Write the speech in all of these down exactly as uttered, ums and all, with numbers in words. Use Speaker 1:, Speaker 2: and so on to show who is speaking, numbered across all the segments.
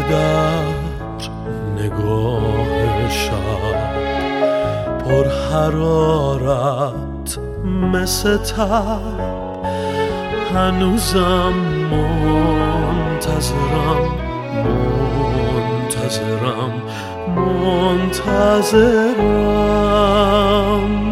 Speaker 1: در نگاه شب پر حرارت مثل تب، هنوزم منتظرم منتظرم منتظرم.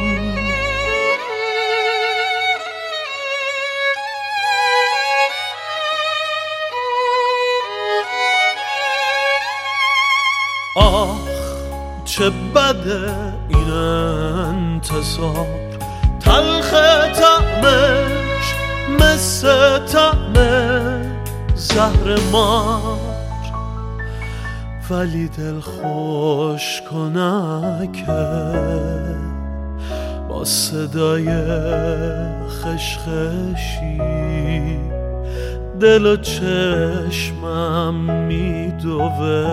Speaker 1: آخ چه بده این انتظار، تلخ طعمش مثل طعم زهر مار، ولی دل خوش کنکه با صدای خشخشی دل و چشمم میدوه،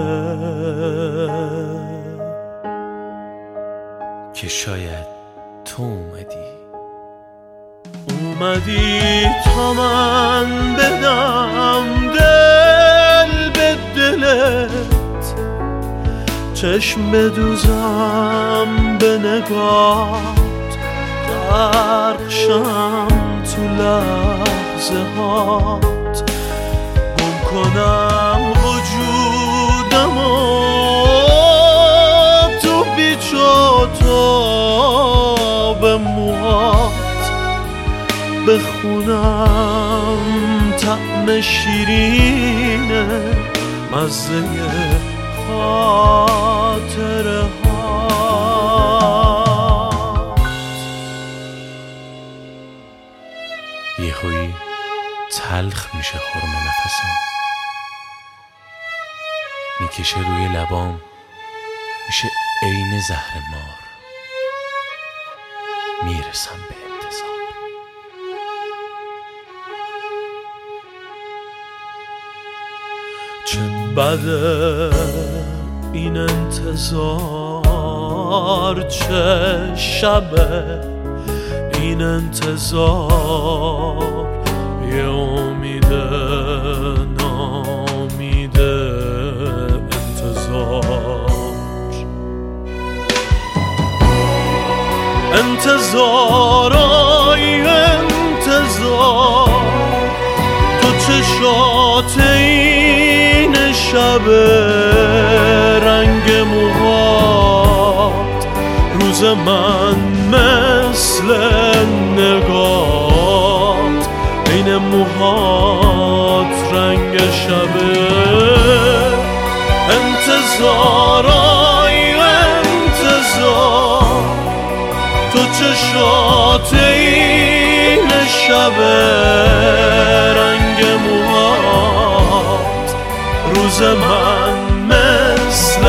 Speaker 2: که شاید تو اومدی
Speaker 1: اومدی تا من بدم دل به دلت، چشم بدوزم به نگات، غرق شم تو لحظه هات، گم کنم وجودم و تو پیچ و تاب موهات، بخونم طعم شیرین مزه خاطره هات.
Speaker 2: یهویی تلخ میشه خرم نفسم، میکشه روی لبام، میشه عین زهر مار، میرسم به انتظار.
Speaker 1: چه بده این انتظار، چه شبه این انتظار، یه امید نامیده انتظار. انتظارای انتظار، تو چشات این شب، رنگ موهات، روز من مثل نگات، این موهات رنگ شبه. انتظارای انتظار، تو چشات این شب، رنگ موهات، روز من مثل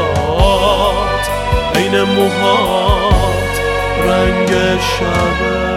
Speaker 1: نگات، این موهات رنگ شبه.